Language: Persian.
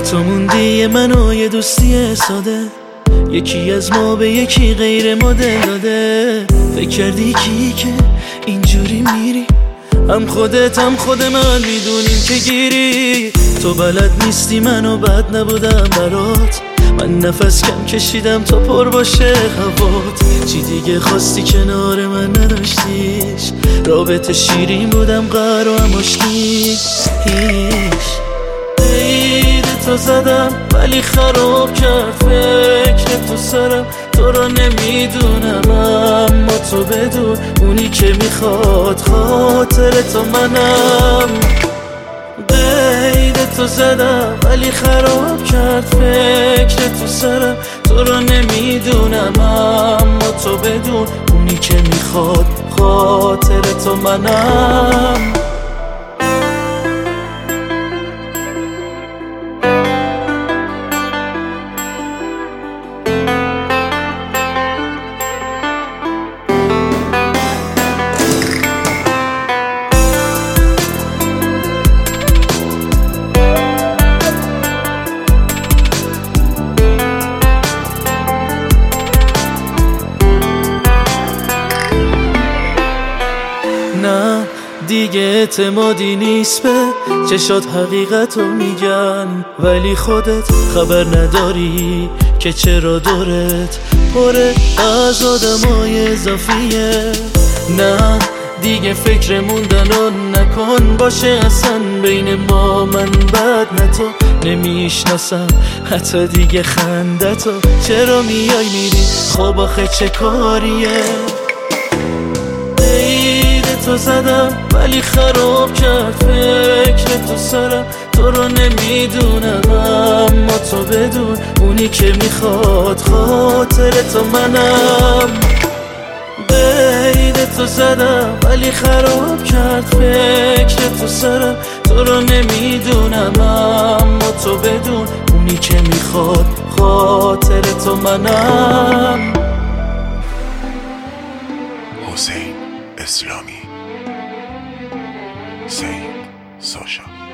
تو موندی منو یه دوستی ساده، یکی از ما به یکی غیر مدل داده. فکر کردی که اینجوری میری، هم خودت هم خود من میدونیم که گیری. تو بلد نیستی منو بد نبودم برات، من نفس کم کشیدم تا پر باشه هوات. چی دیگه خواستی کنار من نداشتیش، رابطه شیرین بودم قهر و هم آشتی. هیچ عید تو زدم ولی خراب کرد فکر تو سرم. تو رو نمیدونم اما تو بدون، اونی که میخواد خاطر تو منم. قید تو زدم ولی خراب کرد فکر تو سرم. تو رو نمیدونم اما تو بدون، اونی که میخواد خاطر تو منم. نه دیگه اعتمادی نیست به چشات، حقیقتو میگن ولی خودت خبر نداری که چرا دورت پره از آدمای اضافیه. نه دیگه فکر موندنو نکن باشه اصلا بین ما، من بد نه تو نمیشناسم حتی دیگه خندتو. چرا میای میری خب آخه چه کاریه؟ تو زدم ولی خراب کرد فکر تو سرم. تو رو نمیدونم اما تو بدون، اونی که میخواد خاطر تو منم. قید تو زدم ولی خراب کرد فکر تو سرم. تو رو نمیدونم اما تو بدون، اونی که میخواد خاطر تو منم. حسین اسلامی، سین ساشا.